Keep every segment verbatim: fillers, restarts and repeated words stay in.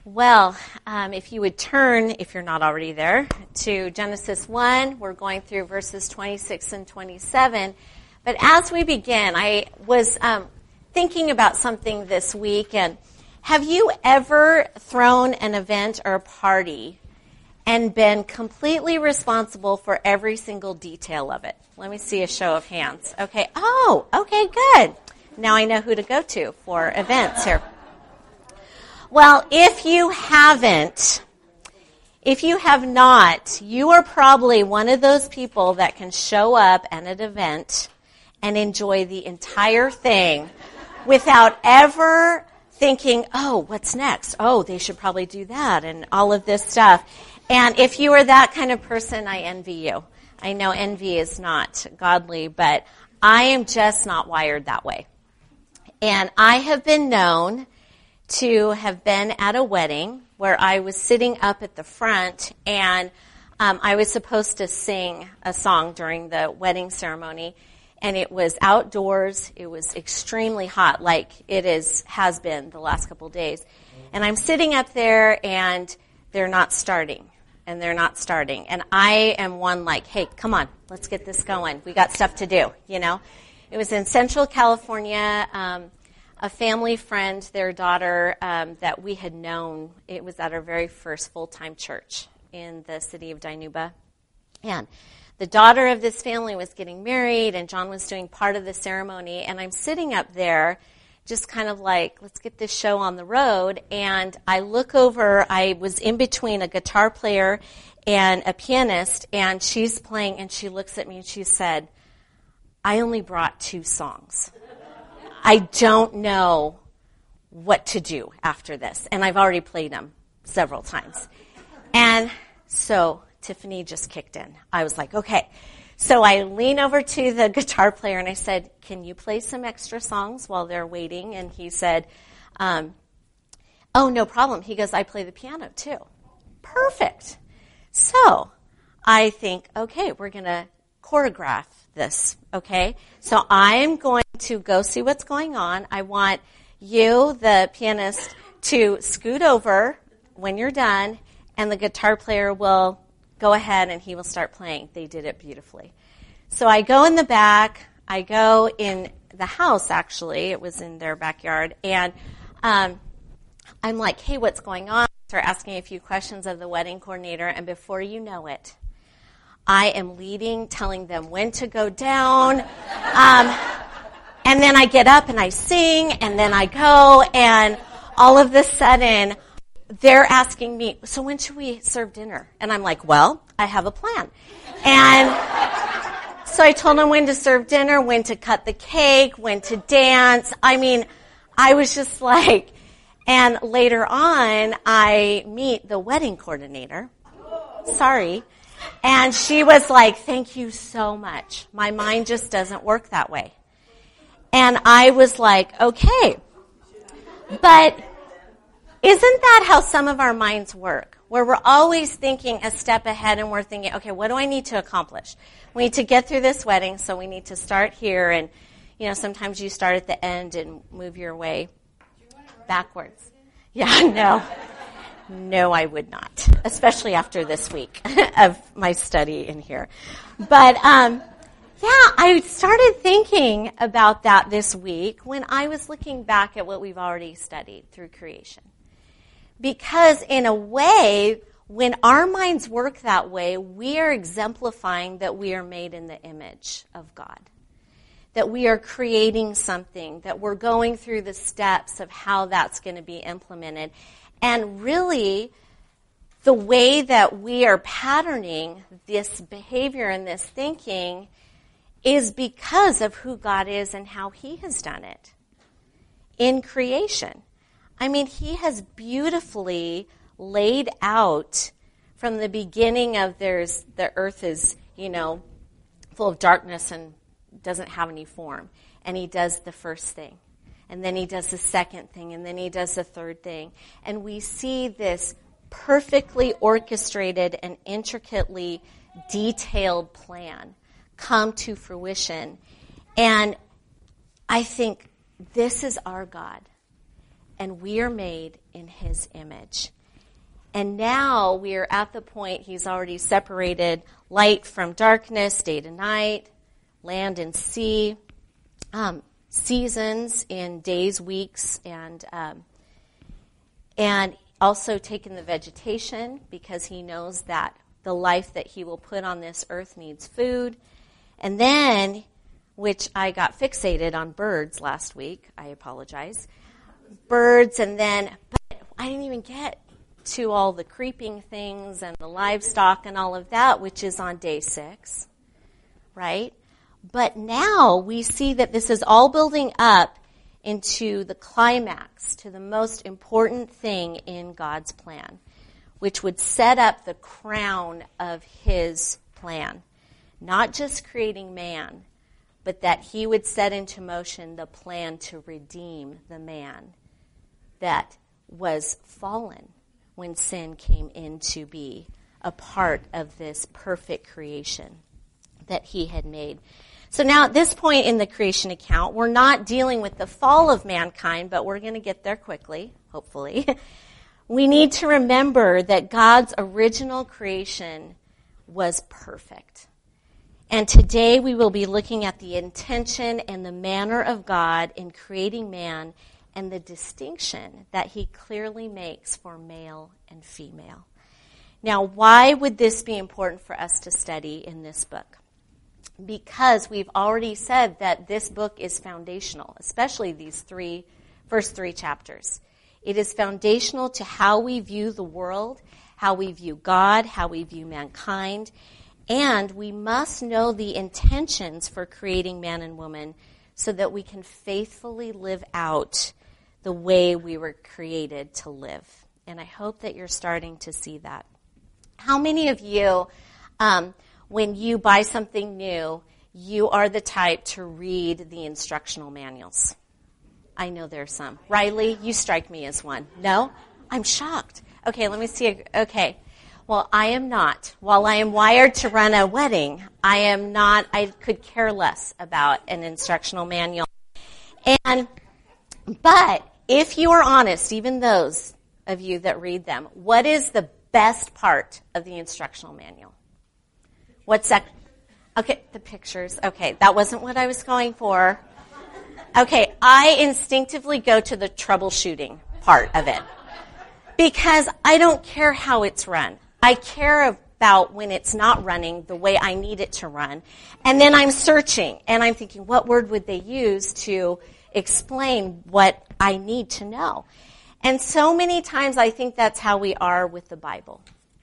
Well, um, if you would turn, if you're not already there, to Genesis one, we're going through verses twenty-six and twenty-seven. But as we begin, I was um, thinking about something this week, and have you ever thrown an event or a party and been completely responsible for every single detail of it? Let me see a show of hands. Okay. Oh, okay, good. Now I know who to go to for events here. Well, if you haven't, if you have not, you are probably one of those people that can show up at an event and enjoy the entire thing without ever thinking, oh, what's next? Oh, they should probably do that and all of this stuff. And if you are that kind of person, I envy you. I know envy is not godly, but I am just not wired that way. And I have been known to have been at a wedding where I was sitting up at the front, and um, I was supposed to sing a song during the wedding ceremony, and it was outdoors. It was extremely hot, like it is has been the last couple of days. And I'm sitting up there, and they're not starting, and they're not starting. And I am one like, hey, come on, let's get this going. We got stuff to do, you know. It was in Central California. Um, A family friend, their daughter, um, that we had known, it was at our very first full-time church in the city of Dinuba. And the daughter of this family was getting married, and John was doing part of the ceremony. And I'm sitting up there just kind of like, let's get this show on the road. And I look over, I was in between a guitar player and a pianist, and she's playing, and she looks at me and she said, I only brought two songs. I don't know what to do after this. And I've already played them several times. And so Tiffany just kicked in. I was like, okay. So I lean over to the guitar player and I said, can you play some extra songs while they're waiting? And he said, um, oh, no problem. He goes, I play the piano too. Perfect. So I think, okay, we're going to choreograph this, okay? So I'm going to go see what's going on. I want you, the pianist, to scoot over when you're done, and the guitar player will go ahead and he will start playing. They did it beautifully. So I go in the back. I go in the house, actually. It was in their backyard. And um, I'm like, hey, what's going on? I start asking a few questions of the wedding coordinator, and before you know it, I am leading, telling them when to go down. Um, and then I get up and I sing, and then I go, and all of a sudden, they're asking me, so when should we serve dinner? And I'm like, well, I have a plan. And so I told them when to serve dinner, when to cut the cake, when to dance. I mean, I was just like, and later on, I meet the wedding coordinator. Sorry. And she was like, thank you so much. My mind just doesn't work that way. And I was like, okay. But isn't that how some of our minds work? Where we're always thinking a step ahead, and we're thinking, okay, what do I need to accomplish? We need to get through this wedding, so we need to start here. And, you know, sometimes you start at the end and move your way backwards. Yeah, no. No, I would not, especially after this week of my study in here. But, um, yeah, I started thinking about that this week when I was looking back at what we've already studied through creation. Because in a way, when our minds work that way, we are exemplifying that we are made in the image of God. That we are creating something, that we're going through the steps of how that's going to be implemented. And really, the way that we are patterning this behavior and this thinking is because of who God is and how He has done it in creation. I mean, He has beautifully laid out from the beginning of there's the earth is, you know, full of darkness and doesn't have any form. And He does the first thing. And then He does the second thing, and then He does the third thing. And we see this perfectly orchestrated and intricately detailed plan come to fruition. And I think this is our God. and we are made in his image. And now we are at the point he's already separated light from darkness, day to night, land and sea, um, seasons in days, weeks, and um, and also taken the vegetation, because he knows that the life that he will put on this earth needs food. And then, which I got fixated on birds last week, I apologize, birds, and then, but I didn't even get to all the creeping things and the livestock and all of that, which is on day six, right? But now we see that this is all building up into the climax, to the most important thing in God's plan, which would set up the crown of his plan. Not just creating man, but that he would set into motion the plan to redeem the man that was fallen when sin came in to be a part of this perfect creation that he had made. So now at this point in the creation account, we're not dealing with the fall of mankind, but we're going to get there quickly, hopefully. We need to remember that God's original creation was perfect. And today we will be looking at the intention and the manner of God in creating man and the distinction that he clearly makes for male and female. Now, why would this be important for us to study in this book? Because we've already said that this book is foundational, especially these three, first three chapters. It is foundational to how we view the world, how we view God, how we view mankind, and we must know the intentions for creating man and woman so that we can faithfully live out the way we were created to live. And I hope that you're starting to see that. How many of you, um, when you buy something new, you are the type to read the instructional manuals? I know there's some. Riley, you strike me as one. No? I'm shocked. Okay, let me see. Okay. Well, I am not. While I am wired to run a wedding, I am not, I could care less about an instructional manual. And, but if you are honest, even those of you that read them, what is the best part of the instructional manual? What's that? Okay, the pictures. Okay, that wasn't what I was going for. Okay, I instinctively go to the troubleshooting part of it because I don't care how it's run. I care about when it's not running the way I need it to run. And then I'm searching, and I'm thinking, what word would they use to explain what I need to know? And so many times I think that's how we are with the Bible.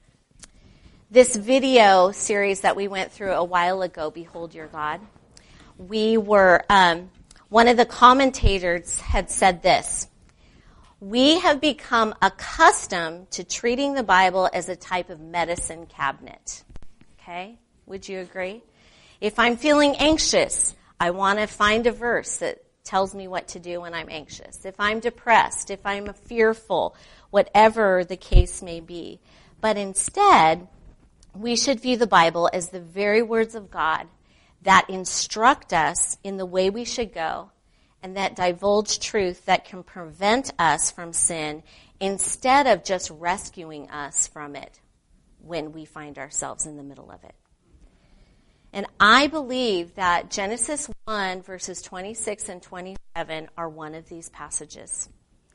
This video series that we went through a while ago, Behold Your God, we were, um, one of the commentators had said this: we have become accustomed to treating the Bible as a type of medicine cabinet. Okay? Would you agree? If I'm feeling anxious, I want to find a verse that tells me what to do when I'm anxious. If I'm depressed, if I'm fearful, whatever the case may be. But instead, we should view the Bible as the very words of God that instruct us in the way we should go and that divulge truth that can prevent us from sin instead of just rescuing us from it when we find ourselves in the middle of it. And I believe that Genesis one, verses twenty-six and twenty-seven are one of these passages.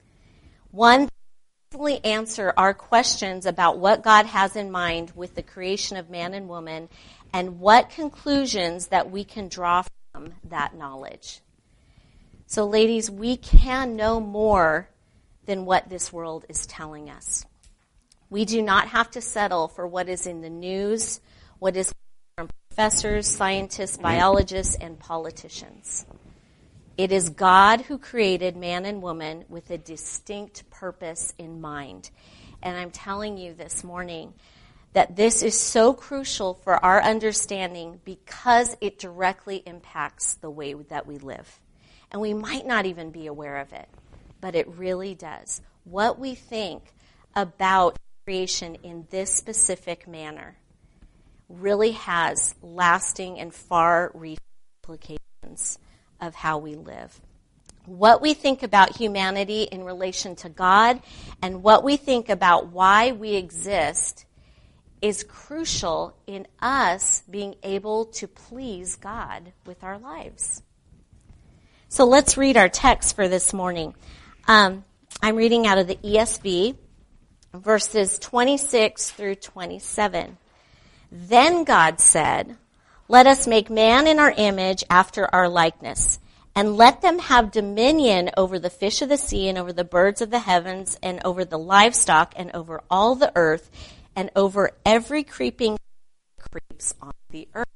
One definitely answer our questions about what God has in mind with the creation of man and woman and what conclusions that we can draw from that knowledge. So ladies, we can know more than what this world is telling us. We do not have to settle for what is in the news, what is from professors, scientists, biologists, and politicians. It is God who created man and woman with a distinct purpose in mind. And I'm telling you this morning that this is so crucial for our understanding because it directly impacts the way that we live. And we might not even be aware of it, but it really does. What we think about creation in this specific manner really has lasting and far-reaching implications of how we live. what we think about humanity in relation to God and what we think about why we exist is crucial in us being able to please God with our lives. So let's read our text for this morning. Um, I'm reading out of the E S V, verses twenty-six through twenty-seven. Then God said, "Let us make man in our image after our likeness, and let them have dominion over the fish of the sea and over the birds of the heavens and over the livestock and over all the earth and over every creeping thing that creeps on the earth."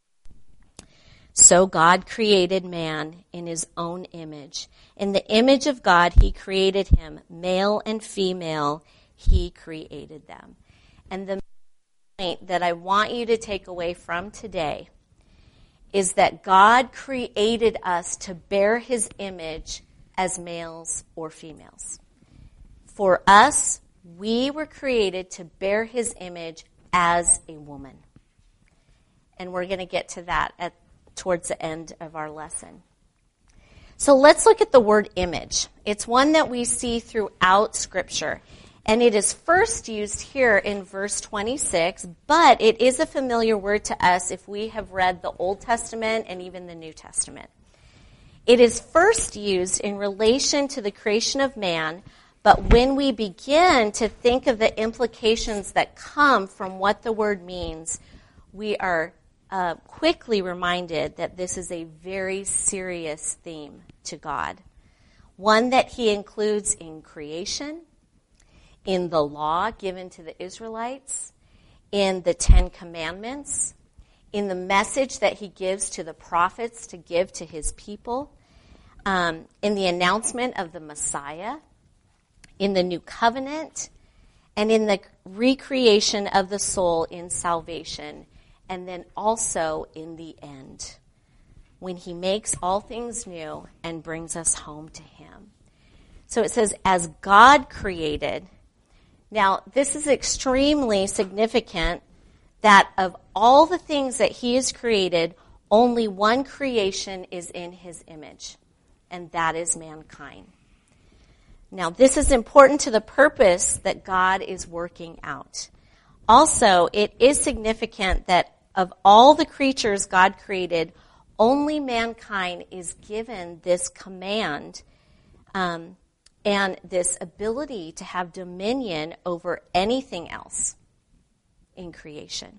So God created man in his own image. In the image of God, he created him. Male and female, he created them. And the point that I want you to take away from today is that God created us to bear his image as males or females. For us, we were created to bear his image as a woman. And we're going to get to that at towards the end of our lesson. So let's look at the word image. It's one that we see throughout Scripture. And it is first used here in verse twenty-six, but it is a familiar word to us if we have read the Old Testament and even the New Testament. It is first used in relation to the creation of man, but when we begin to think of the implications that come from what the word means, we are uh, quickly reminded that this is a very serious theme to God, one that he includes in creation, in the law given to the Israelites, in the Ten Commandments, in the message that he gives to the prophets to give to his people, um, in the announcement of the Messiah, in the new covenant, and in the recreation of the soul in salvation, and then also in the end, when he makes all things new and brings us home to him. So it says, as God created. Now, this is extremely significant that of all the things that he has created, only one creation is in his image, and that is mankind. Now, this is important to the purpose that God is working out. Also, it is significant that of all the creatures God created, only mankind is given this command um, and this ability to have dominion over anything else in creation.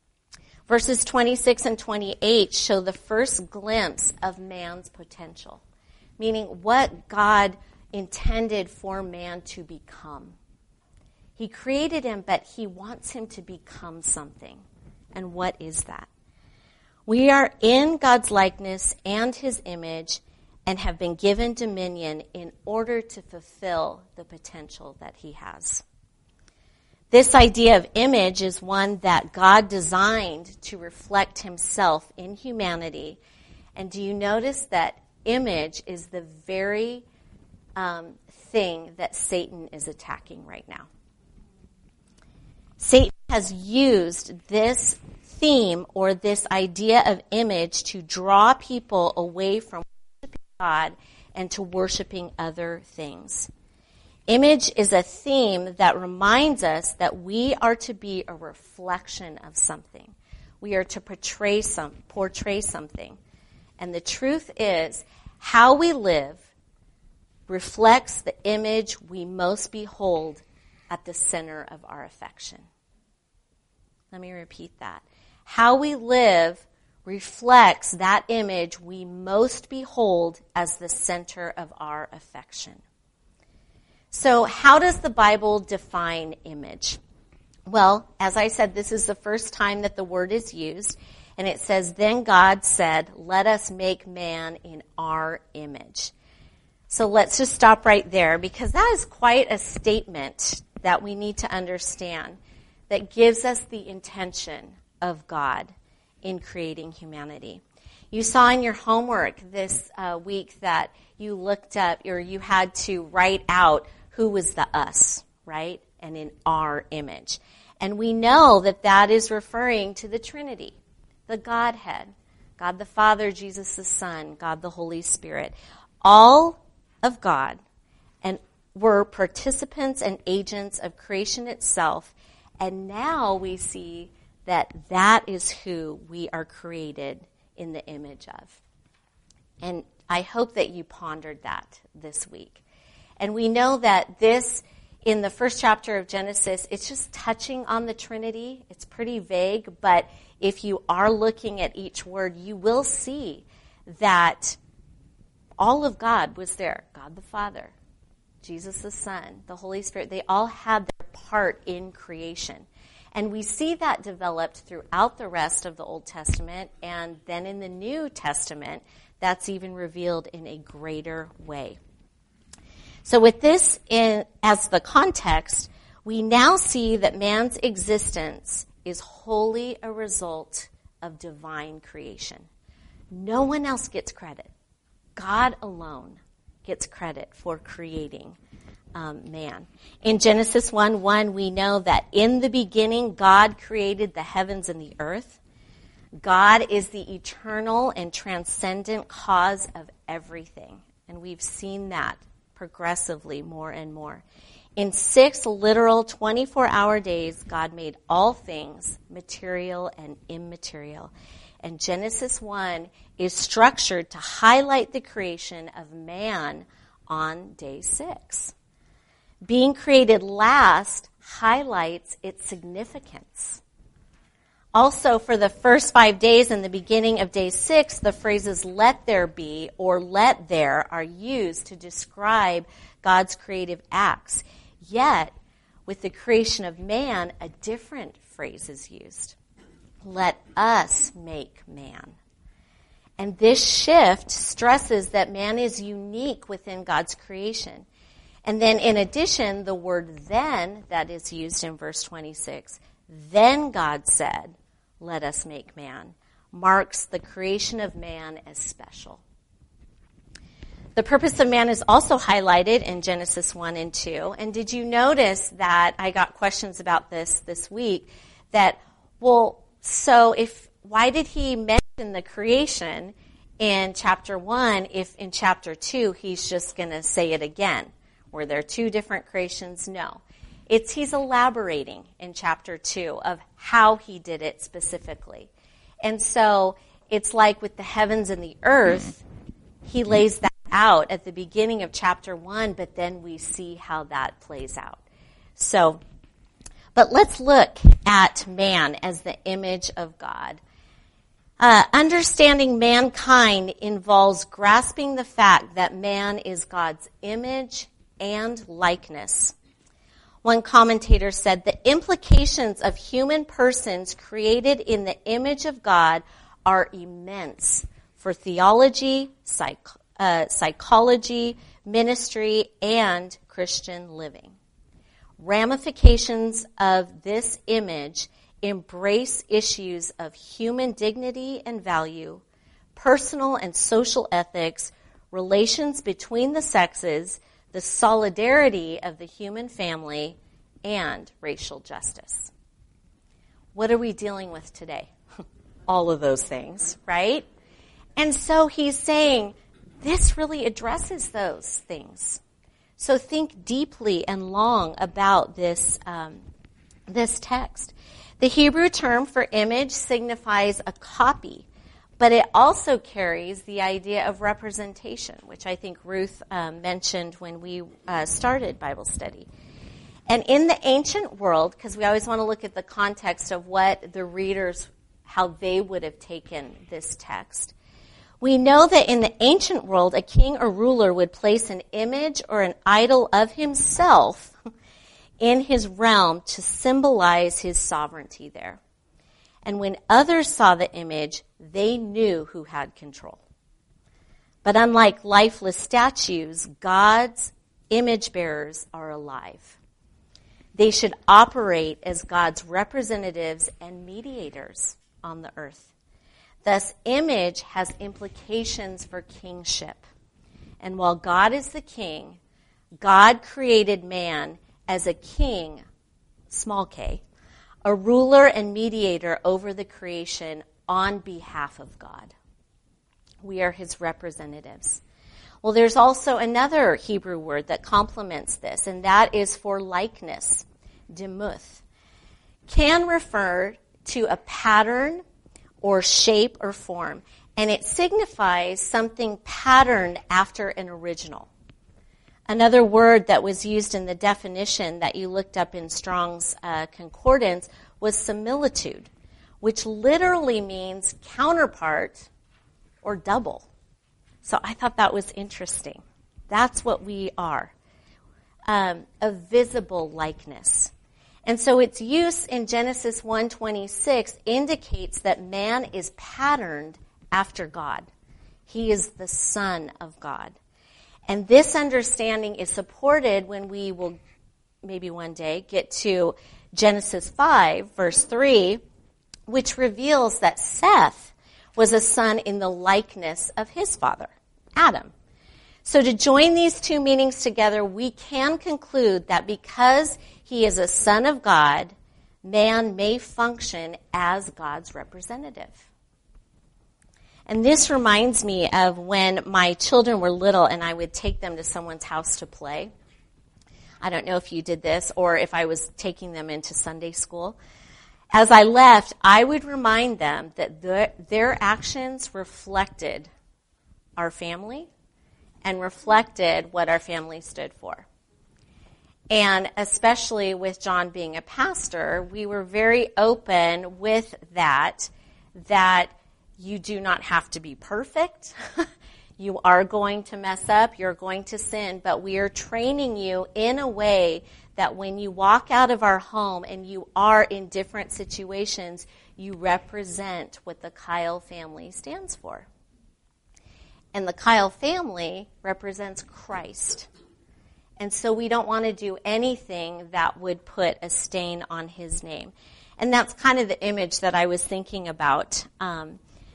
Verses twenty-six and twenty-eight show the first glimpse of man's potential, meaning what God intended for man to become. He created him, but he wants him to become something. And what is that? We are in God's likeness and his image and have been given dominion in order to fulfill the potential that he has. This idea of image is one that God designed to reflect himself in humanity. And do you notice that image is the very um, thing that Satan is attacking right now? Satan has used this theme or this idea of image to draw people away from worshiping God and to worshiping other things. Image is a theme that reminds us that we are to be a reflection of something. We are to portray some, portray something. And the truth is, how we live reflects the image we most behold at the center of our affection. Let me repeat that. How we live reflects that image we most behold as the center of our affection. So how does the Bible define image? Well, as I said, this is the first time that the word is used, and it says, then God said, let us make man in our image. So let's just stop right there, because that is quite a statement that we need to understand that gives us the intention of God in creating humanity. You saw in your homework this uh, week that you looked up, or you had to write out who was the us, right? And in our image. And we know that that is referring to the Trinity, the Godhead, God the Father, Jesus the Son, God the Holy Spirit. all of God and were participants and agents of creation itself. And now we see that that is who we are created in the image of. And I hope that you pondered that this week. And we know that this, in the first chapter of Genesis, it's just touching on the Trinity. It's pretty vague, but if you are looking at each word, you will see that all of God was there. God the Father, Jesus the Son, the Holy Spirit, they all had their part in creation. And we see that developed throughout the rest of the Old Testament, and then in the New Testament, that's even revealed in a greater way. So with this in, as the context, we now see that man's existence is wholly a result of divine creation. No one else gets credit. God alone gets credit for creating um, man. In Genesis one one, we know that in the beginning, God created the heavens and the earth. God is the eternal and transcendent cause of everything. And we've seen that progressively more and more. In six literal twenty-four hour days, God made all things, material and immaterial. And Genesis one is structured to highlight the creation of man on day six. Being created last highlights its significance. Also, for the first five days in the beginning of day six, the phrases let there be or let there are used to describe God's creative acts. Yet, with the creation of man, a different phrase is used. Let us make man. And this shift stresses that man is unique within God's creation. And then in addition, the word then that is used in verse twenty-six, then God said, let us make man, marks the creation of man as special. The purpose of man is also highlighted in Genesis one and two. And did you notice that I got questions about this this week, that, well, so if, why did he mention the creation in chapter one if in chapter two he's just going to say it again? Were there two different creations? No. It's he's elaborating in chapter two of how he did it specifically. And so it's like with the heavens and the earth, he lays that out at the beginning of chapter one, but then we see how that plays out. So, but let's look at man as the image of God. Uh, understanding mankind involves grasping the fact that man is God's image and likeness. One commentator said, the implications of human persons created in the image of God are immense for theology, psych, uh, psychology, ministry, and Christian living. Ramifications of this image embrace issues of human dignity and value, personal and social ethics, relations between the sexes, the solidarity of the human family, and racial justice. What are we dealing with today? All of those things, right? And so he's saying this really addresses those things. So think deeply and long about this, um, this text. The Hebrew term for image signifies a copy, but it also carries the idea of representation, which I think Ruth um, mentioned when we uh, started Bible study. And in the ancient world, because we always want to look at the context of what the readers, how they would have taken this text, we know that in the ancient world, a king or ruler would place an image or an idol of himself in his realm to symbolize his sovereignty there. And when others saw the image, they knew who had control. But unlike lifeless statues, God's image bearers are alive. They should operate as God's representatives and mediators on the earth. Thus, image has implications for kingship. And while God is the king, God created man as a king, small k, a ruler and mediator over the creation on behalf of God. We are his representatives. Well, there's also another Hebrew word that complements this, and that is for likeness, demuth. Can refer to a pattern or shape or form, and it signifies something patterned after an original. Another word that was used in the definition that you looked up in Strong's uh, Concordance was similitude, which literally means counterpart or double. So I thought that was interesting. That's what we are, um, a visible likeness. And so its use in Genesis one twenty-six indicates that man is patterned after God. He is the Son of God. And this understanding is supported when we will maybe one day get to Genesis five, verse three, which reveals that Seth was a son in the likeness of his father, Adam. So to join these two meanings together, we can conclude that because he is a son of God, man may function as God's representative. And this reminds me of when my children were little and I would take them to someone's house to play. I don't know if you did this or if I was taking them into Sunday school. As I left, I would remind them that the, their actions reflected our family and reflected what our family stood for. And especially with John being a pastor, we were very open with that, that you do not have to be perfect. You are going to mess up, you're going to sin, but we are training you in a way that when you walk out of our home and you are in different situations, you represent what the Kyle family stands for. And the Kyle family represents Christ. And so we don't want to do anything that would put a stain on his name. And that's kind of the image that I was thinking about um,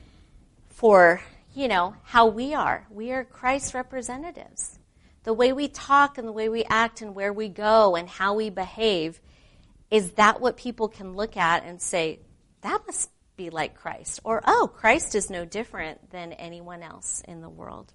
for, you know, how we are. We are Christ's representatives. The way we talk and the way we act and where we go and how we behave, is that what people can look at and say, that must be like Christ? Or, oh, Christ is no different than anyone else in the world.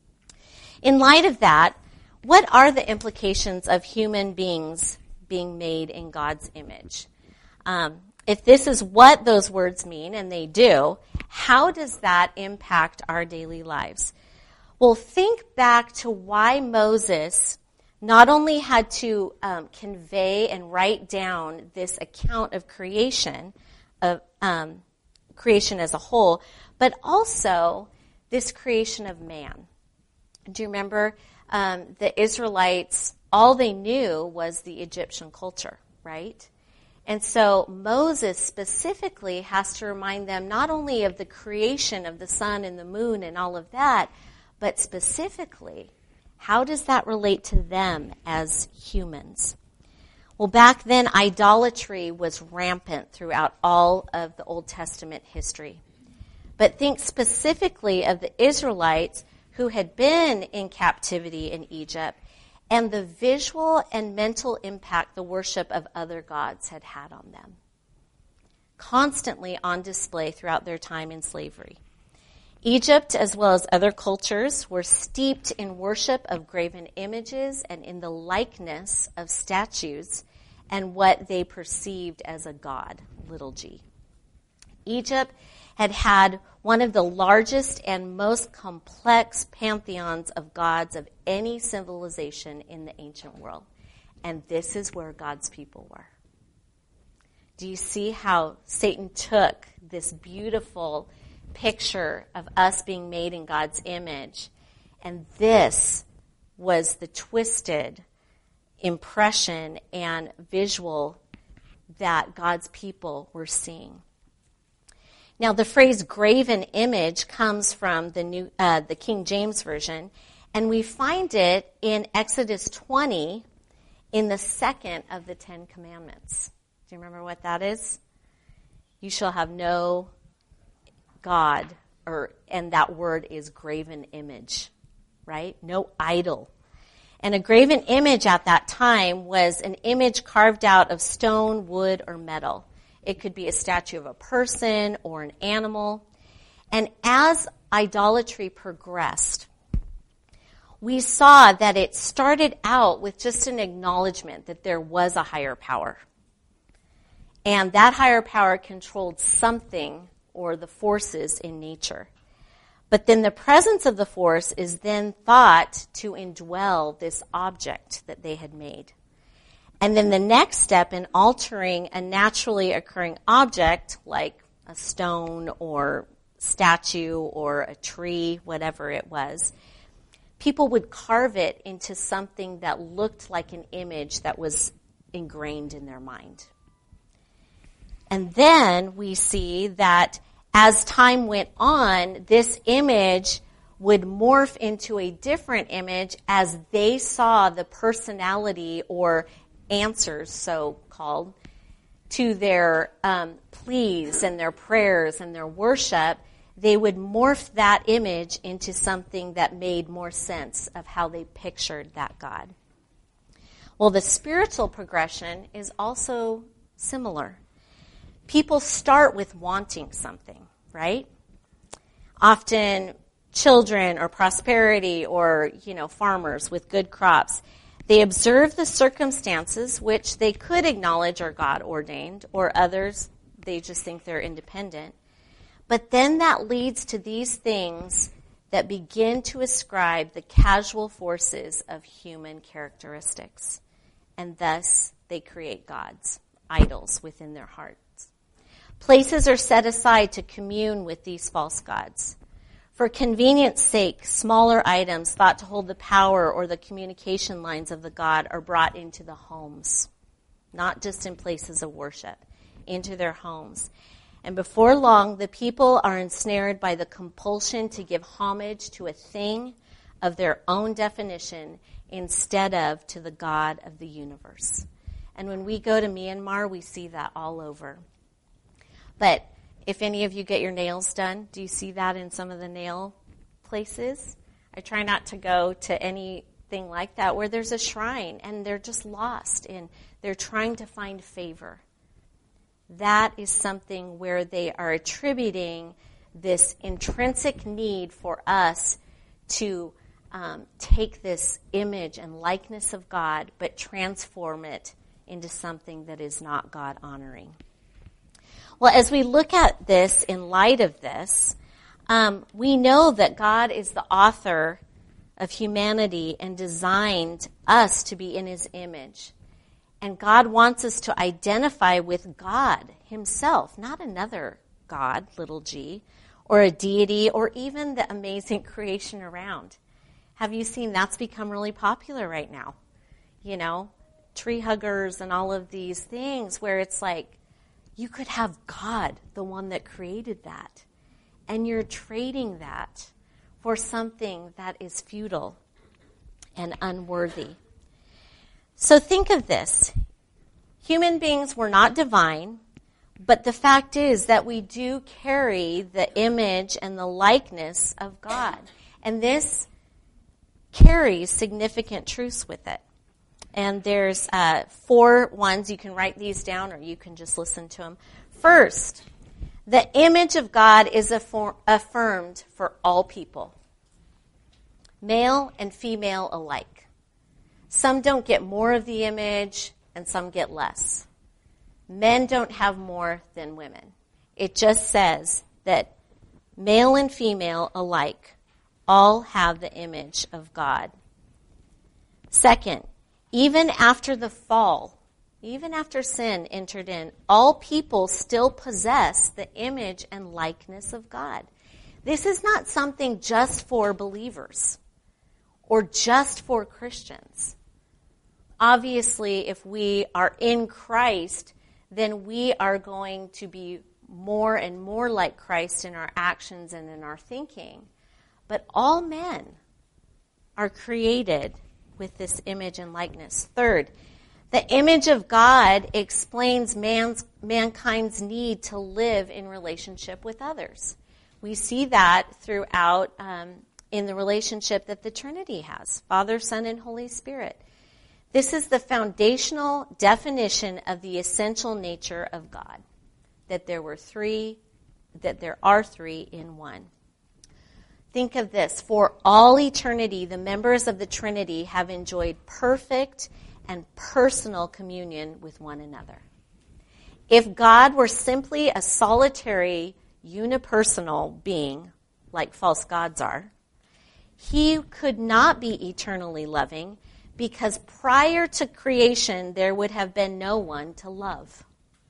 In light of that, what are the implications of human beings being made in God's image? Um, if this is what those words mean, and they do, how does that impact our daily lives? Well, think back to why Moses not only had to um, convey and write down this account of creation, of um, creation as a whole, but also this creation of man. Do you remember um, the Israelites, all they knew was the Egyptian culture, right? And so Moses specifically has to remind them not only of the creation of the sun and the moon and all of that, but specifically, how does that relate to them as humans? Well, back then, idolatry was rampant throughout all of the Old Testament history. But think specifically of the Israelites who had been in captivity in Egypt and the visual and mental impact the worship of other gods had had on them. Constantly on display throughout their time in slavery. Egypt, as well as other cultures, were steeped in worship of graven images and in the likeness of statues and what they perceived as a god, little g. Egypt had had one of the largest and most complex pantheons of gods of any civilization in the ancient world. And this is where God's people were. Do you see how Satan took this beautiful picture of us being made in God's image, and this was the twisted impression and visual that God's people were seeing? Now, the phrase graven image comes from the new, uh, the King James Version, and we find it in Exodus twenty in the second of the Ten Commandments. Do you remember what that is? You shall have no God, or and that word is graven image, right? No idol. And a graven image at that time was an image carved out of stone, wood, or metal. It could be a statue of a person or an animal. And as idolatry progressed, we saw that it started out with just an acknowledgement that there was a higher power. And that higher power controlled something or the forces in nature. But then the presence of the force is then thought to indwell this object that they had made. And then the next step in altering a naturally occurring object, like a stone or statue or a tree, whatever it was, people would carve it into something that looked like an image that was ingrained in their mind. And then we see that as time went on, this image would morph into a different image as they saw the personality or answers, so-called, to their um, pleas and their prayers and their worship. They would morph that image into something that made more sense of how they pictured that God. Well, the spiritual progression is also similar. People start with wanting something, right? Often children or prosperity or, you know, farmers with good crops. They observe the circumstances, which they could acknowledge are God ordained, or others, they just think they're independent. But then that leads to these things that begin to ascribe the casual forces of human characteristics. And thus, they create gods, idols within their hearts. Places are set aside to commune with these false gods. For convenience sake, smaller items thought to hold the power or the communication lines of the god are brought into the homes, not just in places of worship, into their homes. And before long, the people are ensnared by the compulsion to give homage to a thing of their own definition instead of to the God of the universe. And when we go to Myanmar, we see that all over. But if any of you get your nails done, do you see that in some of the nail places? I try not to go to anything like that where there's a shrine and they're just lost and they're trying to find favor. That is something where they are attributing this intrinsic need for us to um, take this image and likeness of God, but transform it into something that is not God-honoring. Well, as we look at this in light of this, um, we know that God is the author of humanity and designed us to be in his image. And God wants us to identify with God himself, not another God, little g, or a deity, or even the amazing creation around. Have you seen that's become really popular right now? You know, tree huggers and all of these things where it's like, you could have God, the one that created that, and you're trading that for something that is futile and unworthy. So think of this. Human beings were not divine, but the fact is that we do carry the image and the likeness of God. And this carries significant truths with it. And there's uh, four ones. You can write these down or you can just listen to them. First, the image of God is affor- affirmed for all people, male and female alike. Some don't get more of the image and some get less. Men don't have more than women. It just says that male and female alike all have the image of God. Second, even after the fall, even after sin entered in, all people still possess the image and likeness of God. This is not something just for believers or just for Christians. Obviously, if we are in Christ, then we are going to be more and more like Christ in our actions and in our thinking. But all men are created with this image and likeness. Third, the image of God explains man's, mankind's need to live in relationship with others. We see that throughout um, in the relationship that the Trinity has, Father, Son, and Holy Spirit. This is the foundational definition of the essential nature of God, that there were three, that there are three in one. Think of this. For all eternity, the members of the Trinity have enjoyed perfect and personal communion with one another. If God were simply a solitary, unipersonal being, like false gods are, he could not be eternally loving, because prior to creation, there would have been no one to love.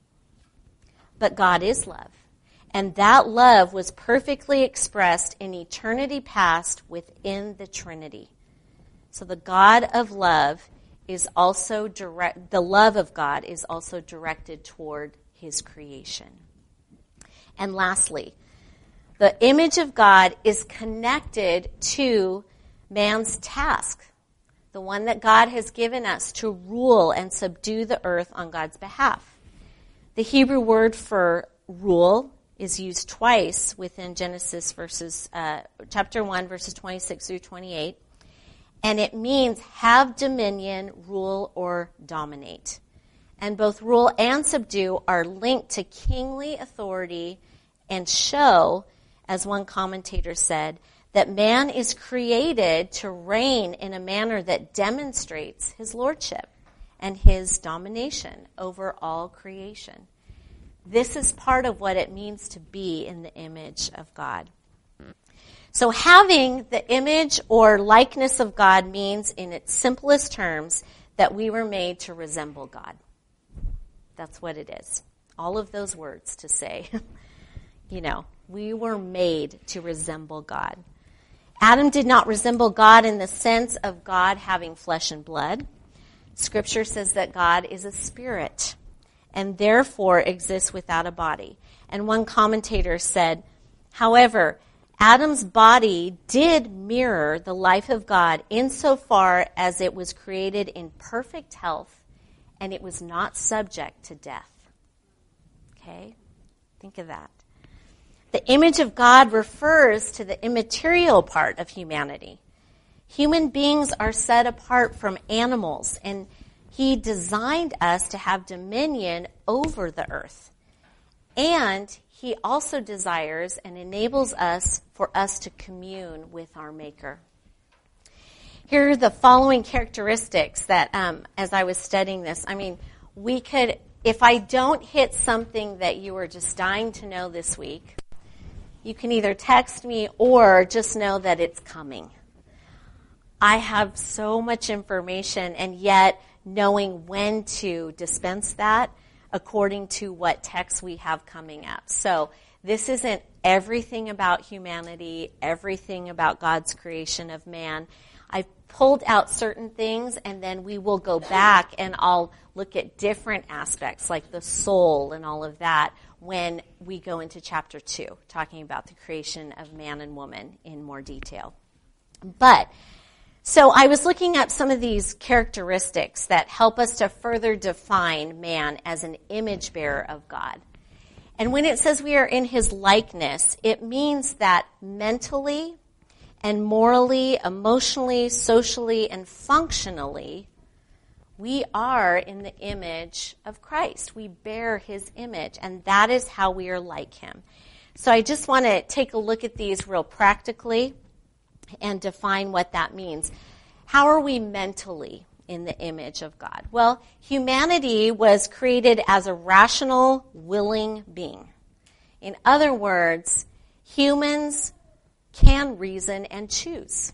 But God is love. And that love was perfectly expressed in eternity past within the Trinity. So the God of love is also direct, the love of God is also directed toward his creation. And lastly, the image of God is connected to man's task, the one that God has given us to rule and subdue the earth on God's behalf. The Hebrew word for rule is used twice within Genesis verses, uh, chapter one, verses twenty-six through twenty-eight. And it means have dominion, rule, or dominate. And both rule and subdue are linked to kingly authority and show, as one commentator said, that man is created to reign in a manner that demonstrates his lordship and his domination over all creation. This is part of what it means to be in the image of God. So having the image or likeness of God means, in its simplest terms, that we were made to resemble God. That's what it is. All of those words to say, you know, we were made to resemble God. Adam did not resemble God in the sense of God having flesh and blood. Scripture says that God is a spirit and therefore exists without a body. And one commentator said, however, Adam's body did mirror the life of God insofar as it was created in perfect health and it was not subject to death. Okay? Think of that. The image of God refers to the immaterial part of humanity. Human beings are set apart from animals, and he designed us to have dominion over the earth. And he also desires and enables us for us to commune with our Maker. Here are the following characteristics that, um, as I was studying this, I mean, we could, if I don't hit something that you were just dying to know this week, you can either text me or just know that it's coming. I have so much information, and yet knowing when to dispense that according to what text we have coming up. So this isn't everything about humanity, everything about God's creation of man. I've pulled out certain things, and then we will go back and I'll look at different aspects like the soul and all of that when we go into chapter two, talking about the creation of man and woman in more detail. But so I was looking up some of these characteristics that help us to further define man as an image bearer of God. And when it says we are in his likeness, it means that mentally and morally, emotionally, socially, and functionally, we are in the image of Christ. We bear his image, and that is how we are like him. So I just want to take a look at these real practically and define what that means. How are we mentally in the image of God? Well, humanity was created as a rational, willing being. In other words, humans can reason and choose.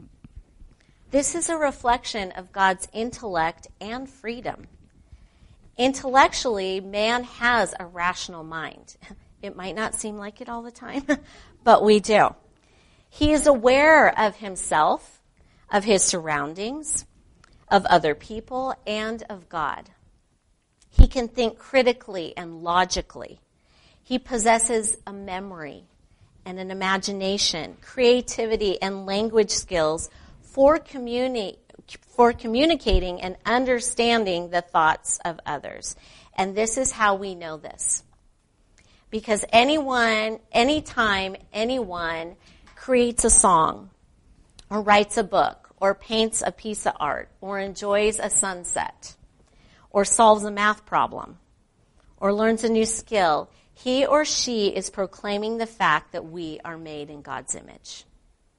This is a reflection of God's intellect and freedom. Intellectually, man has a rational mind. It might not seem like it all the time, but we do. He is aware of himself, of his surroundings, of other people, and of God. He can think critically and logically. He possesses a memory and an imagination, creativity, and language skills for communi- for communicating and understanding the thoughts of others. And this is how we know this. Because anyone, anytime anyone creates a song, or writes a book, or paints a piece of art, or enjoys a sunset, or solves a math problem, or learns a new skill, he or she is proclaiming the fact that we are made in God's image.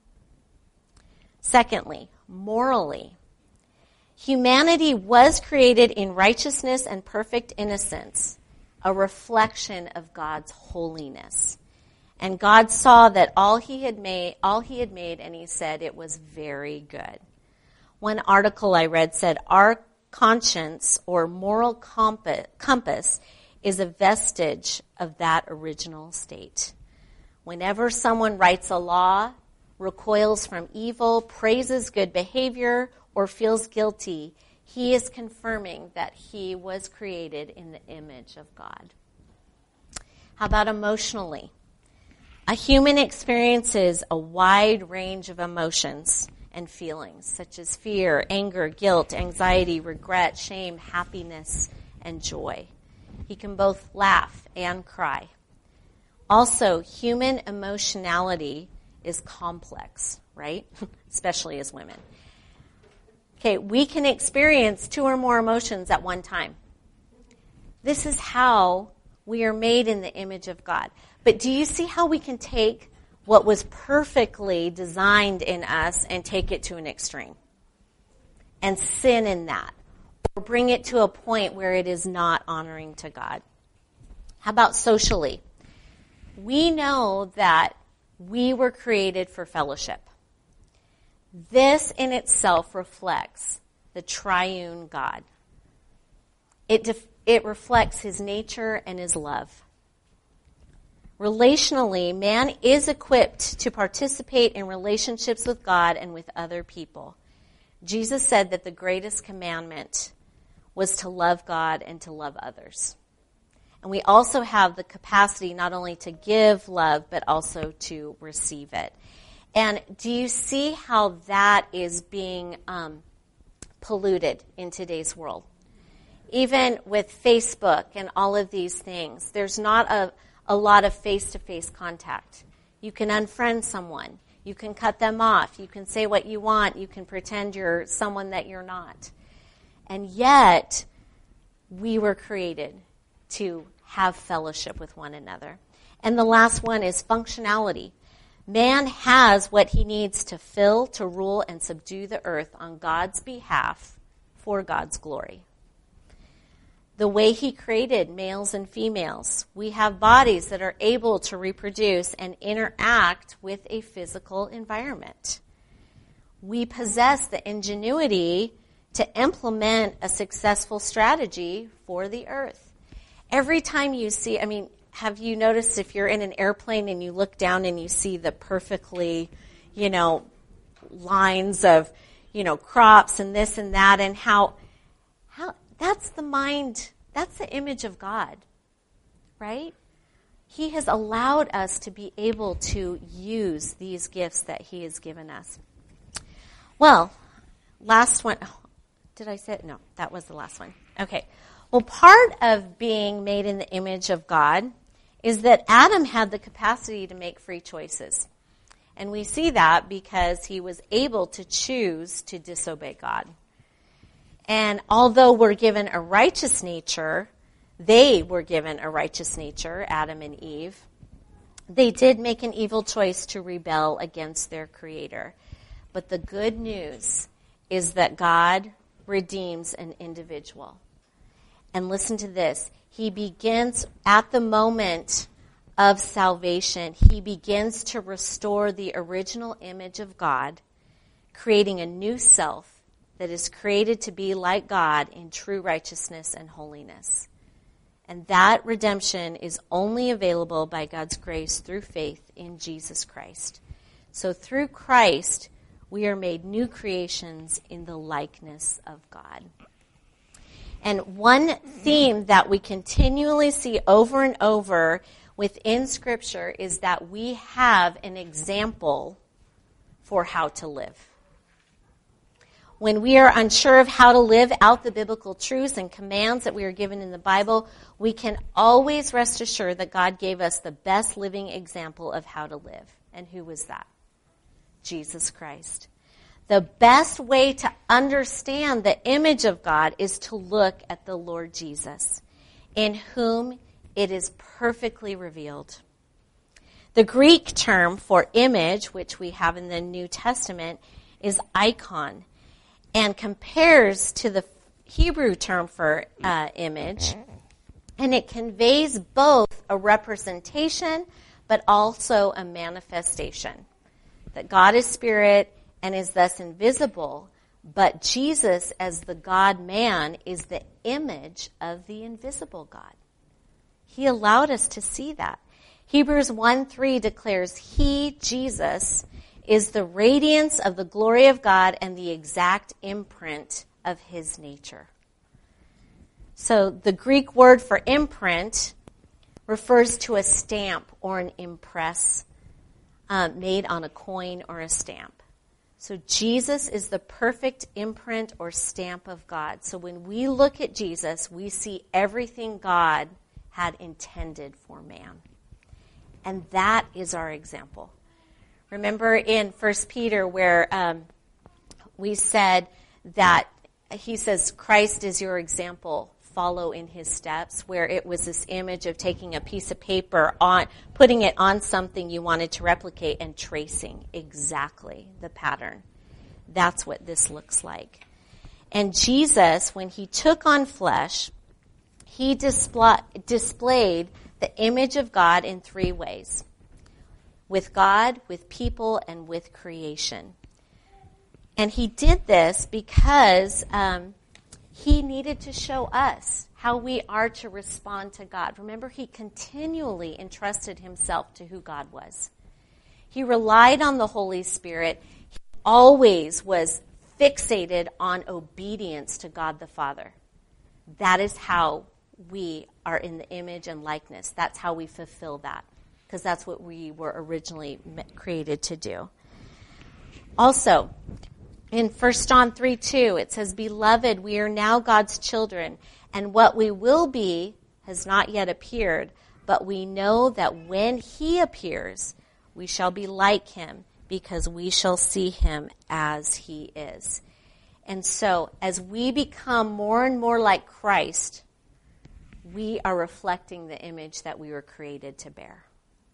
Secondly, morally. Humanity was created in righteousness and perfect innocence, a reflection of God's holiness. And God saw that all he had made, all he had made, and he said it was very good. One article I read said, our conscience or moral compass is a vestige of that original state. Whenever someone writes a law, recoils from evil, praises good behavior, or feels guilty, he is confirming that he was created in the image of God. How about emotionally? A human experiences a wide range of emotions and feelings, such as fear, anger, guilt, anxiety, regret, shame, happiness, and joy. He can both laugh and cry. Also, human emotionality is complex, right? Especially as women. Okay, we can experience two or more emotions at one time. This is how we are made in the image of God. But do you see how we can take what was perfectly designed in us and take it to an extreme? And sin in that. Or bring it to a point where it is not honoring to God. How about socially? We know that we were created for fellowship. This in itself reflects the triune God. It, def- it reflects his nature and his love. Relationally, man is equipped to participate in relationships with God and with other people. Jesus said that the greatest commandment was to love God and to love others. And we also have the capacity not only to give love, but also to receive it. And do you see how that is being um, polluted in today's world? Even with Facebook and all of these things, there's not a, a lot of face-to-face contact. You can unfriend someone. You can cut them off. You can say what you want. You can pretend you're someone that you're not. And yet, we were created to have fellowship with one another. And the last one is functionality. Man has what he needs to fill, to rule, and subdue the earth on God's behalf for God's glory. The way he created males and females, we have bodies that are able to reproduce and interact with a physical environment. We possess the ingenuity to implement a successful strategy for the earth. Every time you see, I mean, have you noticed if you're in an airplane and you look down and you see the perfectly, you know, lines of, you know, crops and this and that, and how, how that's the mind, that's the image of God, right? He has allowed us to be able to use these gifts that he has given us. Well, last one. Oh, did I say it? No, that was the last one. Okay. Well, part of being made in the image of God is that Adam had the capacity to make free choices. And we see that because he was able to choose to disobey God. And although we're given a righteous nature, they were given a righteous nature, Adam and Eve, they did make an evil choice to rebel against their Creator. But the good news is that God redeems an individual. And listen to this. He begins at the moment of salvation. He begins to restore the original image of God, creating a new self that is created to be like God in true righteousness and holiness. And that redemption is only available by God's grace through faith in Jesus Christ. So through Christ, we are made new creations in the likeness of God. And one theme that we continually see over and over within Scripture is that we have an example for how to live. When we are unsure of how to live out the biblical truths and commands that we are given in the Bible, we can always rest assured that God gave us the best living example of how to live. And who was that? Jesus Christ. The best way to understand the image of God is to look at the Lord Jesus, in whom it is perfectly revealed. The Greek term for image, which we have in the New Testament, is icon and compares to the Hebrew term for uh, image, and it conveys both a representation but also a manifestation. That God is spirit and is thus invisible, but Jesus as the God-man is the image of the invisible God. He allowed us to see that. Hebrews one three declares, He, Jesus, is the radiance of the glory of God and the exact imprint of His nature. So the Greek word for imprint refers to a stamp or an impress um, made on a coin or a stamp. So Jesus is the perfect imprint or stamp of God. So when we look at Jesus, we see everything God had intended for man. And that is our example. Remember in First Peter where um, we said that he says, Christ is your example, follow in his steps, where it was this image of taking a piece of paper, on, putting it on something you wanted to replicate and tracing exactly the pattern. That's what this looks like. And Jesus, when he took on flesh, he displa- displayed the image of God in three ways. With God, with people, and with creation. And he did this because um, he needed to show us how we are to respond to God. Remember, he continually entrusted himself to who God was. He relied on the Holy Spirit. He always was fixated on obedience to God the Father. That is how we are in the image and likeness. That's how we fulfill that, because that's what we were originally created to do. Also, in First John three two, it says, Beloved, we are now God's children, and what we will be has not yet appeared, but we know that when he appears, we shall be like him, because we shall see him as he is. And so, as we become more and more like Christ, we are reflecting the image that we were created to bear.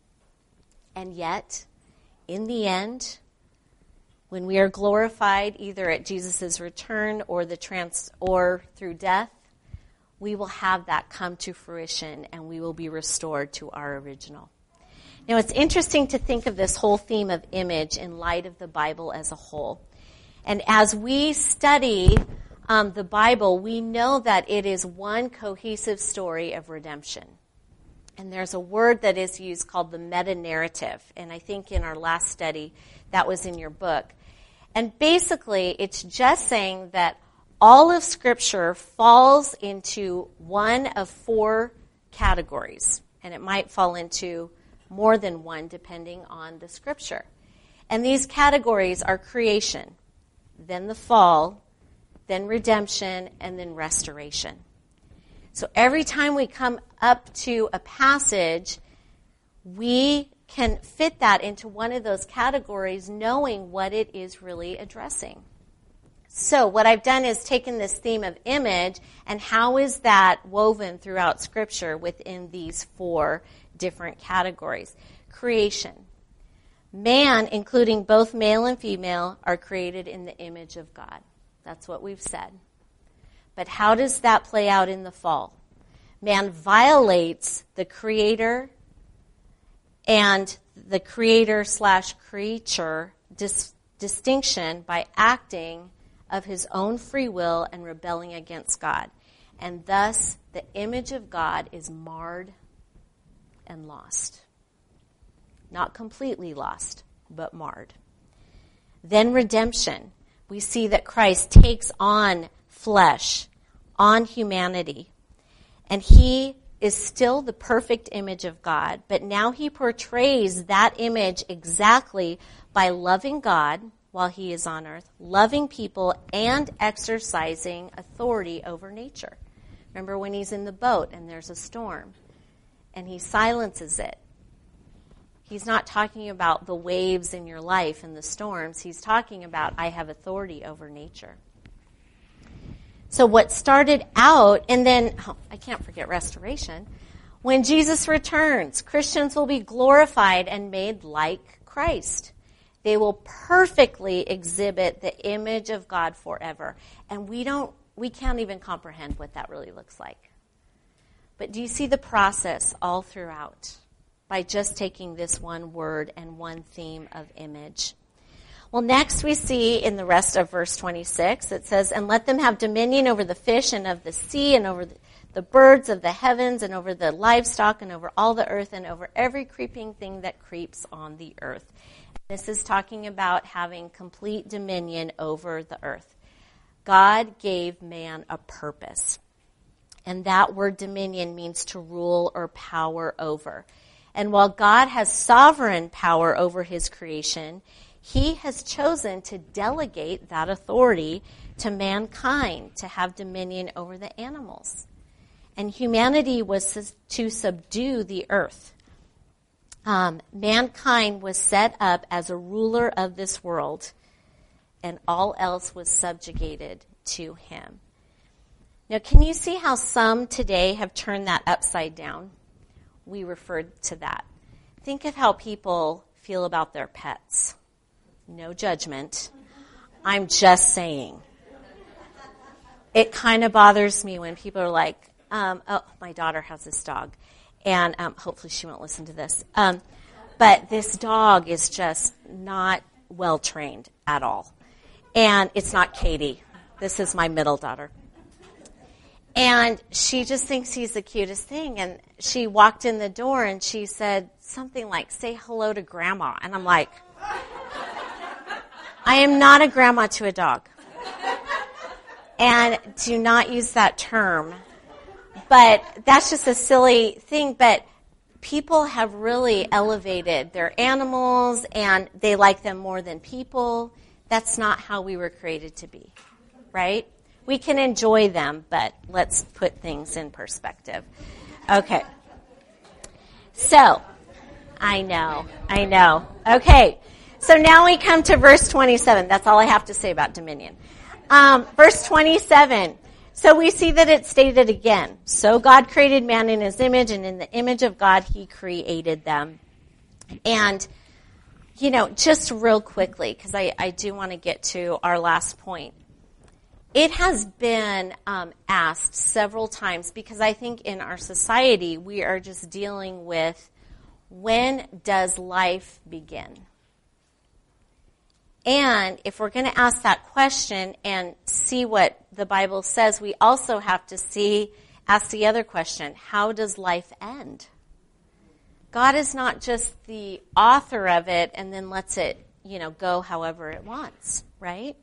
And yet, in the end, when we are glorified, either at Jesus' return or the trans or through death, we will have that come to fruition and we will be restored to our original. Now, it's interesting to think of this whole theme of image in light of the Bible as a whole. And as we study um, the Bible, we know that it is one cohesive story of redemption. And there's a word that is used called the meta-narrative. And I think in our last study, that was in your book. And basically, it's just saying that all of Scripture falls into one of four categories. And it might fall into more than one depending on the Scripture. And these categories are creation, then the fall, then redemption, and then restoration. So every time we come up to a passage, we can fit that into one of those categories knowing what it is really addressing. So what I've done is taken this theme of image and how is that woven throughout Scripture within these four different categories. Creation. Man, including both male and female, are created in the image of God. That's what we've said. But how does that play out in the fall? Man violates the Creator and the Creator slash creature dis- distinction by acting of his own free will and rebelling against God. And thus, the image of God is marred and lost. Not completely lost, but marred. Then redemption. We see that Christ takes on flesh, on humanity, and he is still the perfect image of God, but now he portrays that image exactly by loving God while he is on earth, loving people, and exercising authority over nature. Remember when he's in the boat and there's a storm, and he silences it. He's not talking about the waves in your life and the storms. He's talking about, I have authority over nature. So what started out, and then, oh, I can't forget restoration. When Jesus returns, Christians will be glorified and made like Christ. they will perfectly exhibit the image of God forever. And we don't, we can't even comprehend what that really looks like. But do you see the process all throughout by just taking this one word and one theme of image? Well, next we see in the rest of verse twenty-six, it says, and let them have dominion over the fish and of the sea and over the, the birds of the heavens and over the livestock and over all the earth and over every creeping thing that creeps on the earth. This is talking about having complete dominion over the earth. God gave man a purpose. And that word dominion means to rule or power over. And while God has sovereign power over his creation, he has chosen to delegate that authority to mankind to have dominion over the animals. And humanity was to subdue the earth. Um, mankind was set up as a ruler of this world, and all else was subjugated to him. Now, can you see how some today have turned that upside down? We referred to that. Think of how people feel about their pets. No judgment. I'm just saying. It kind of bothers me when people are like, um, oh, my daughter has this dog. And um, hopefully she won't listen to this. Um, but this dog is just not well trained at all. And it's not Katie. This is my middle daughter. And she just thinks he's the cutest thing. And she walked in the door and she said something like, say hello to Grandma. And I'm like, I am not a grandma to a dog. And do not use that term. But that's just a silly thing. But people have really elevated their animals and they like them more than people. That's not how we were created to be, right? We can enjoy them, but let's put things in perspective. Okay. So, I know, I know. Okay. So now we come to verse twenty-seven. That's all I have to say about dominion. Um, verse twenty-seven. So we see that it's stated again. So God created man in his image, and in the image of God he created them. And, you know, just real quickly, because I, I do want to get to our last point. It has been um, asked several times, because I think in our society we are just dealing with, when does life begin? And if we're going to ask that question and see what the Bible says, we also have to see, ask the other question, how does life end? God is not just the author of it and then lets it, you know, go however it wants, right?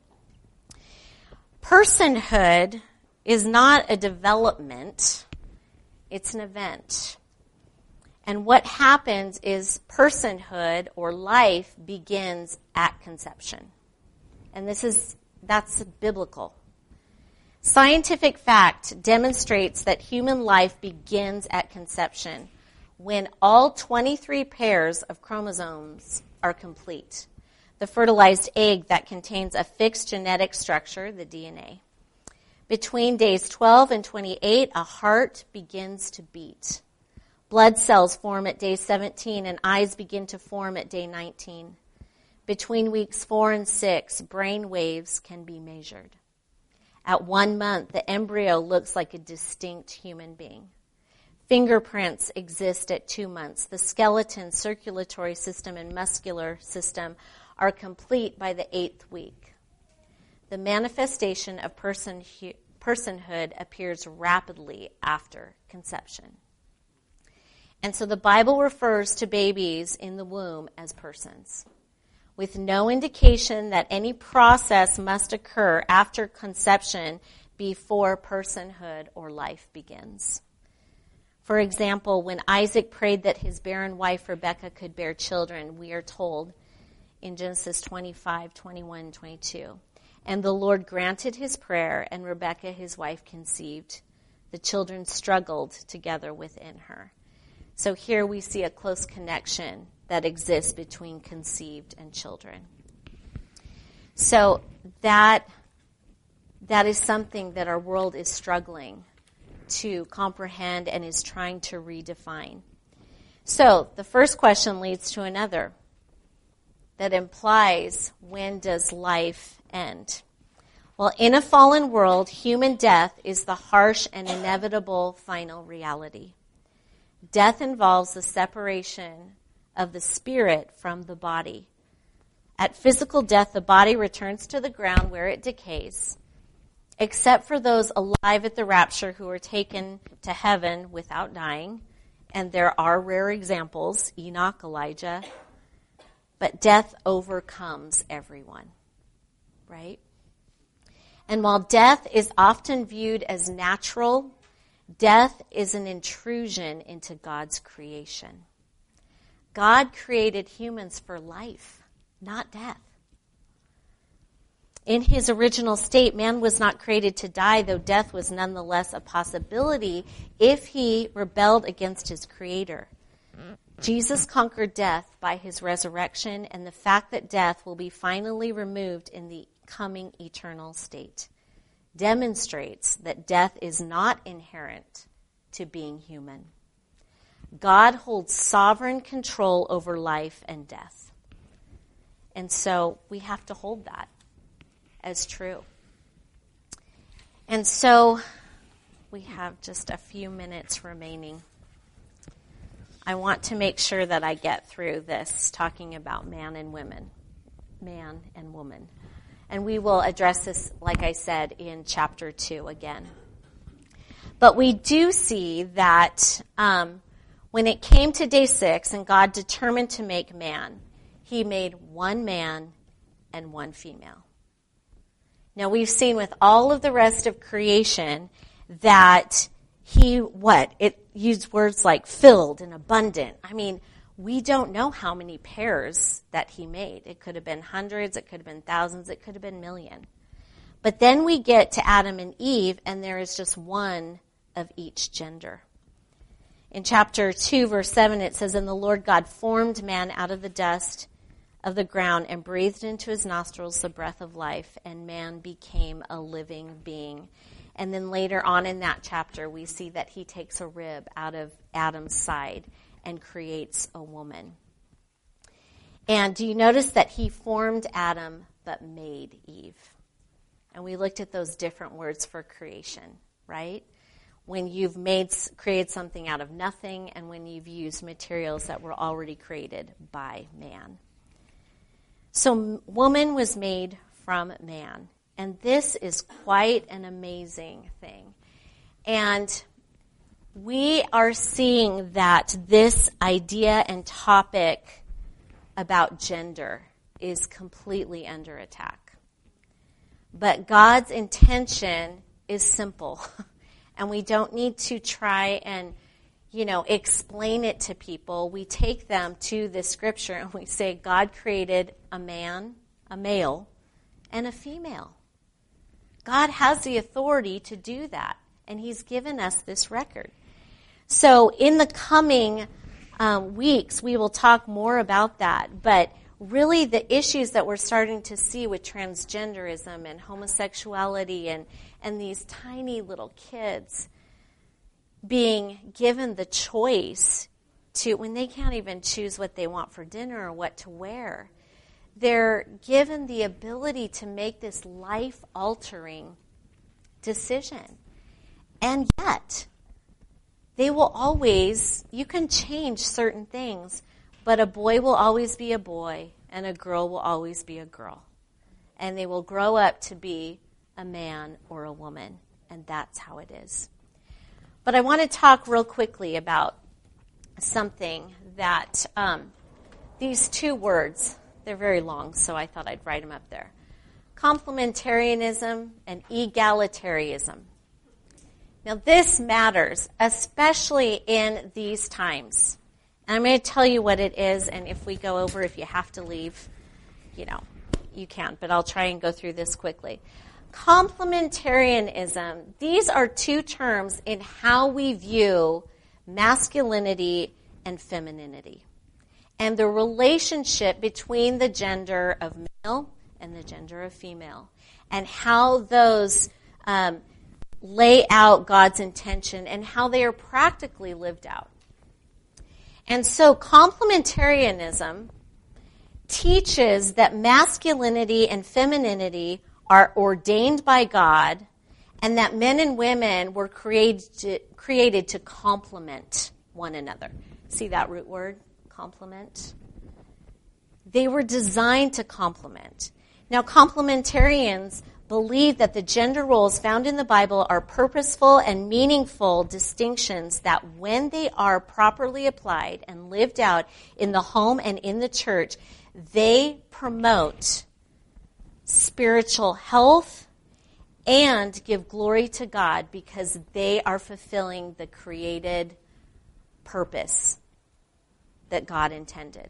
Personhood is not a development, it's an event. And what happens is personhood or life begins at conception. And this is, that's biblical. Scientific fact demonstrates that human life begins at conception when all twenty-three pairs of chromosomes are complete. The fertilized egg that contains a fixed genetic structure, the D N A. Between days twelve and twenty-eight, a heart begins to beat. Blood cells form at day seventeen and eyes begin to form at day nineteen. Between weeks four and six, brain waves can be measured. At one month, the embryo looks like a distinct human being. Fingerprints exist at two months. The skeleton, circulatory system, and muscular system are complete by the eighth week. The manifestation of person, personhood appears rapidly after conception. And so the Bible refers to babies in the womb as persons, with no indication that any process must occur after conception before personhood or life begins. For example, when Isaac prayed that his barren wife Rebekah could bear children, we are told in Genesis twenty-five, twenty-one, twenty-two, and the Lord granted his prayer, and Rebekah, his wife, conceived. The children struggled together within her. So here we see a close connection that exists between conceived and children. So that that is something that our world is struggling to comprehend and is trying to redefine. So the first question leads to another. that implies, when does life end? Well, in a fallen world, human death is the harsh and inevitable final reality. Death involves the separation of the spirit from the body. At physical death, the body returns to the ground where it decays, except for those alive at the rapture who are taken to heaven without dying. And there are rare examples, Enoch, Elijah. But death overcomes everyone, right? And while death is often viewed as natural, death is an intrusion into God's creation. God created humans for life, not death. In his original state, man was not created to die, though death was nonetheless a possibility if he rebelled against his Creator. Jesus conquered death by his resurrection, and the fact that death will be finally removed in the coming eternal state demonstrates that death is not inherent to being human. God holds sovereign control over life and death. And so we have to hold that as true. And so we have just a few minutes remaining. I want to make sure that I get through this, talking about man and women, man and woman. And we will address this, like I said, in chapter two again. But we do see that um, when it came to day six and God determined to make man, he made one man and one female. Now, we've seen with all of the rest of creation that he, what? It used words like filled and abundant. I mean, we don't know how many pairs that he made. It could have been hundreds, it could have been thousands, it could have been million. But then we get to Adam and Eve, and there is just one of each gender. In chapter two, verse seven, it says, "And the Lord God formed man out of the dust of the ground and breathed into his nostrils the breath of life, and man became a living being." And then later on in that chapter, we see that he takes a rib out of Adam's side and creates a woman. And do you notice that he formed Adam but made Eve? And we looked at those different words for creation, right? When you've made created something out of nothing, and when you've used materials that were already created by man. So woman was made from man. And this is quite an amazing thing. And we are seeing that this idea and topic about gender is completely under attack. But God's intention is simple. And we don't need to try and, you know, explain it to people. We take them to the scripture and we say God created a man, a male, and a female. God has the authority to do that, and he's given us this record. So in the coming um, weeks, we will talk more about that, but really the issues that we're starting to see with transgenderism and homosexuality and, and these tiny little kids being given the choice to, when they can't even choose what they want for dinner or what to wear, they're given the ability to make this life-altering decision. And yet, they will always, you can change certain things, but a boy will always be a boy, and a girl will always be a girl. And they will grow up to be a man or a woman, and that's how it is. But I want to talk real quickly about something that, um, these two words, they're very long, so I thought I'd write them up there. Complementarianism and egalitarianism. Now, this matters, especially in these times. And I'm going to tell you what it is, and if we go over, if you have to leave, you know, you can, but I'll try and go through this quickly. Complementarianism, these are two terms in how we view masculinity and femininity, and the relationship between the gender of male and the gender of female, and how those um, lay out God's intention and how they are practically lived out. And so complementarianism teaches that masculinity and femininity are ordained by God and that men and women were created to, created to complement one another. See that root word? Complement. They were designed to complement. Now, complementarians believe that the gender roles found in the Bible are purposeful and meaningful distinctions that, when they are properly applied and lived out in the home and in the church, they promote spiritual health and give glory to God because they are fulfilling the created purpose that God intended.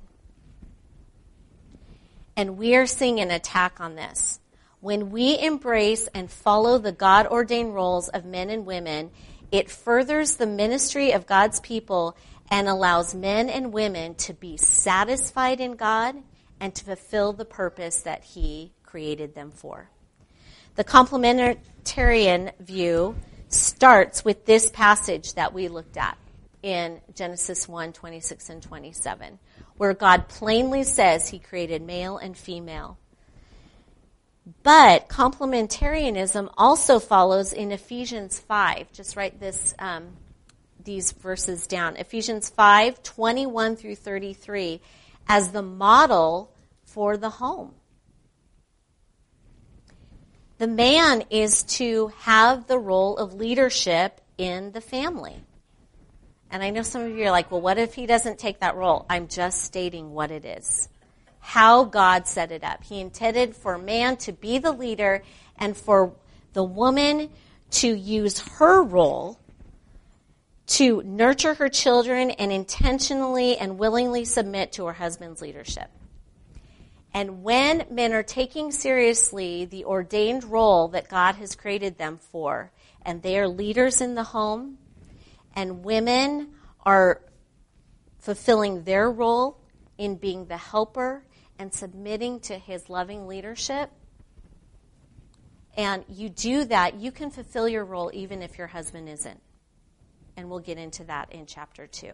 And we are seeing an attack on this. When we embrace and follow the God-ordained roles of men and women, it furthers the ministry of God's people and allows men and women to be satisfied in God and to fulfill the purpose that He created them for. The complementarian view starts with this passage that we looked at in Genesis one, twenty-six and twenty-seven, where God plainly says He created male and female. But complementarianism also follows in Ephesians five. Just write this, um, these verses down. Ephesians five, twenty-one through thirty-three, as the model for the home. The man is to have the role of leadership in the family. And I know some of you are like, well, what if he doesn't take that role? I'm just stating what it is. How God set it up. He intended for man to be the leader and for the woman to use her role to nurture her children and intentionally and willingly submit to her husband's leadership. And when men are taking seriously the ordained role that God has created them for, and they are leaders in the home, and women are fulfilling their role in being the helper and submitting to His loving leadership, and you do that, you can fulfill your role even if your husband isn't. And we'll get into that in chapter two.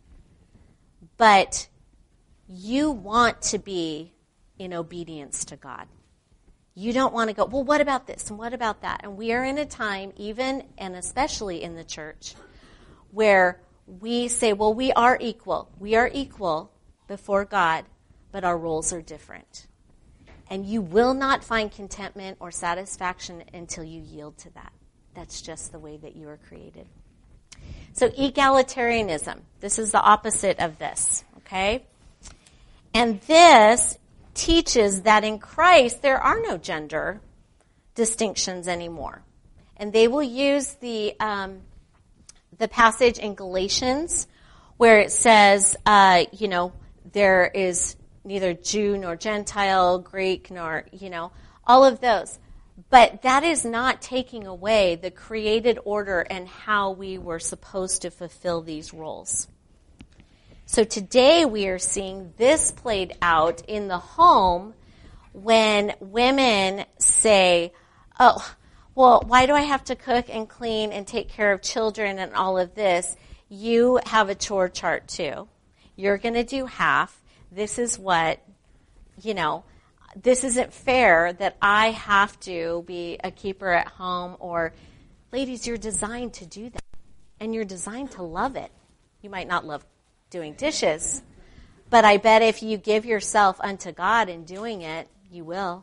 But you want to be in obedience to God. You don't want to go, well, what about this and what about that? And we are in a time, even and especially in the church, where we say, well, we are equal. We are equal before God, but our roles are different. And you will not find contentment or satisfaction until you yield to that. That's just the way that you are created. So egalitarianism, this is the opposite of this, okay? And this teaches that in Christ there are no gender distinctions anymore. And they will use the um, the passage in Galatians where it says, uh, you know, there is neither Jew nor Gentile, Greek nor, you know, all of those. But that is not taking away the created order and how we were supposed to fulfill these roles. So today we are seeing this played out in the home when women say, oh, well, why do I have to cook and clean and take care of children and all of this? You have a chore chart too. You're going to do half. This is what, you know, this isn't fair that I have to be a keeper at home. Or, ladies, you're designed to do that. And you're designed to love it. You might not love doing dishes, but I bet if you give yourself unto God in doing it, you will.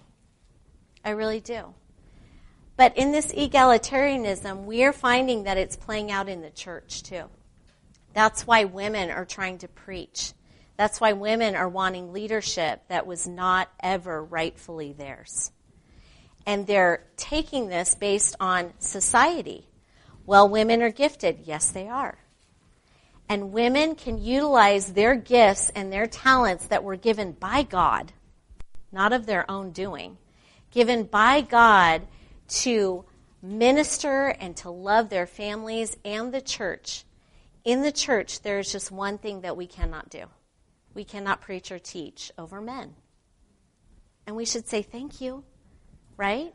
I really do. But in this egalitarianism, we are finding that it's playing out in the church too. That's why women are trying to preach. That's why women are wanting leadership that was not ever rightfully theirs. And they're taking this based on society. Well, women are gifted. Yes, they are. And women can utilize their gifts and their talents that were given by God, not of their own doing, given by God to minister and to love their families and the church. In the church, there is just one thing that we cannot do. We cannot preach or teach over men. And we should say thank you, right?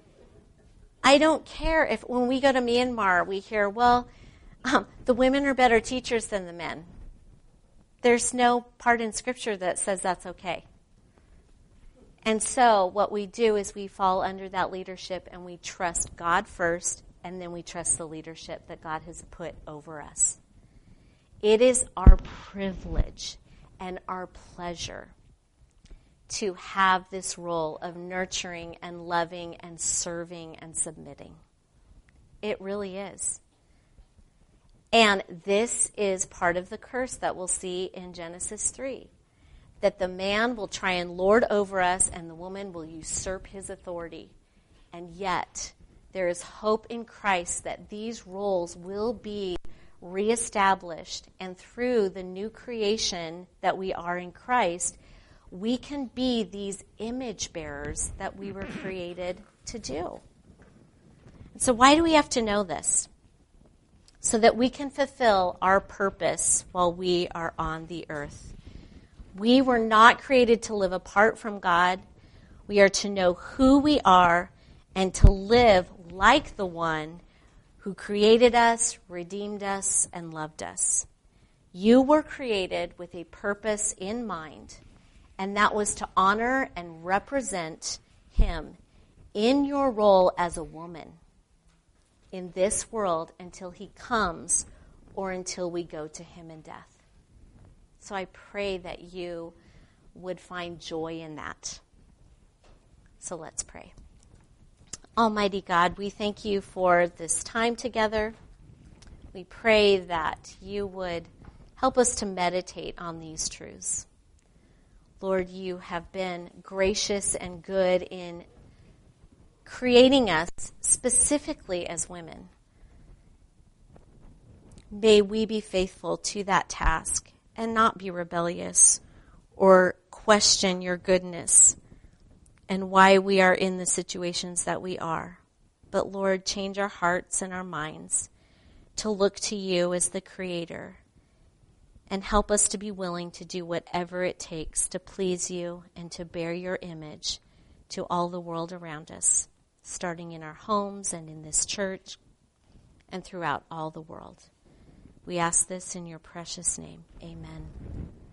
I don't care if when we go to Myanmar, we hear, well, um, the women are better teachers than the men. there's no part in Scripture that says that's okay. And so what we do is we fall under that leadership and we trust God first, and then we trust the leadership that God has put over us. It is our privilege and our pleasure to have this role of nurturing and loving and serving and submitting. It really is. And this is part of the curse that we'll see in Genesis three. That the man will try and lord over us and the woman will usurp his authority. And yet, there is hope in Christ that these roles will be reestablished, and through the new creation that we are in Christ, we can be these image bearers that we were created to do. So why do we have to know this? So that we can fulfill our purpose while we are on the earth. We were not created to live apart from God. We are to know who we are and to live like the one who created us, redeemed us, and loved us. You were created with a purpose in mind, and that was to honor and represent him in your role as a woman in this world until he comes or until we go to him in death. So I pray that you would find joy in that. So let's pray. Almighty God, we thank you for this time together. We pray that you would help us to meditate on these truths. Lord, you have been gracious and good in creating us specifically as women. May we be faithful to that task and not be rebellious or question your goodness and why we are in the situations that we are. But Lord, change our hearts and our minds to look to you as the Creator, and help us to be willing to do whatever it takes to please you and to bear your image to all the world around us, starting in our homes and in this church and throughout all the world. We ask this in your precious name. Amen.